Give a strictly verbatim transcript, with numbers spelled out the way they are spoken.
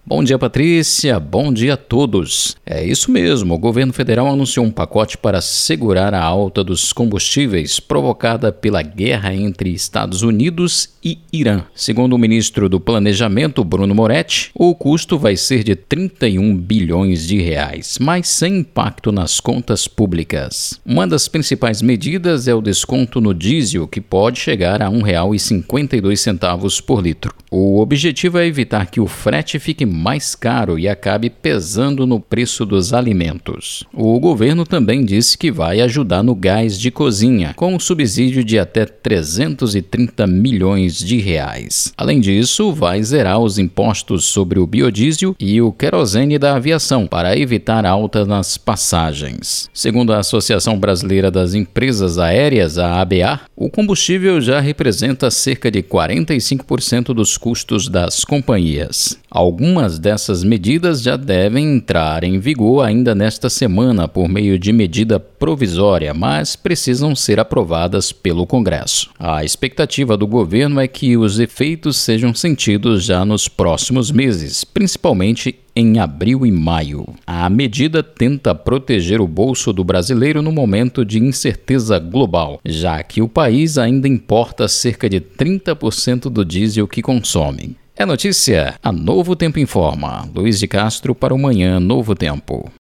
Bom dia, Patrícia. Bom dia a todos. É isso mesmo, o governo federal anunciou um pacote para segurar a alta dos combustíveis provocada pela guerra entre Estados Unidos e Irã. Segundo o ministro do Planejamento, Bruno Moretti, o custo vai ser de trinta e um bilhões de reais, mas sem impacto nas contas públicas. Uma das principais medidas é o desconto no diesel, que pode chegar a um real e cinquenta e dois centavos por litro. O objetivo é evitar que o frete fique mais caro e acabe pesando no preço dos alimentos. O governo também disse que vai ajudar no gás de cozinha, com um subsídio de até trezentos e trinta milhões de reais. Além disso, vai zerar os impostos sobre o biodiesel e o querosene da aviação, para evitar alta nas passagens. Segundo a Associação Brasileira das Empresas Aéreas, a A B A, o combustível já representa cerca de quarenta e cinco por cento dos custos das companhias. Algumas dessas medidas já devem entrar em vigor ainda nesta semana por meio de medida provisória, mas precisam ser aprovadas pelo Congresso. A expectativa do governo é que os efeitos sejam sentidos já nos próximos meses, principalmente em abril e maio. A medida tenta proteger o bolso do brasileiro no momento de incerteza global, já que o país ainda importa cerca de trinta por cento do diesel que consome. É notícia, a Novo Tempo informa. Luiz de Castro para o Manhã Novo Tempo.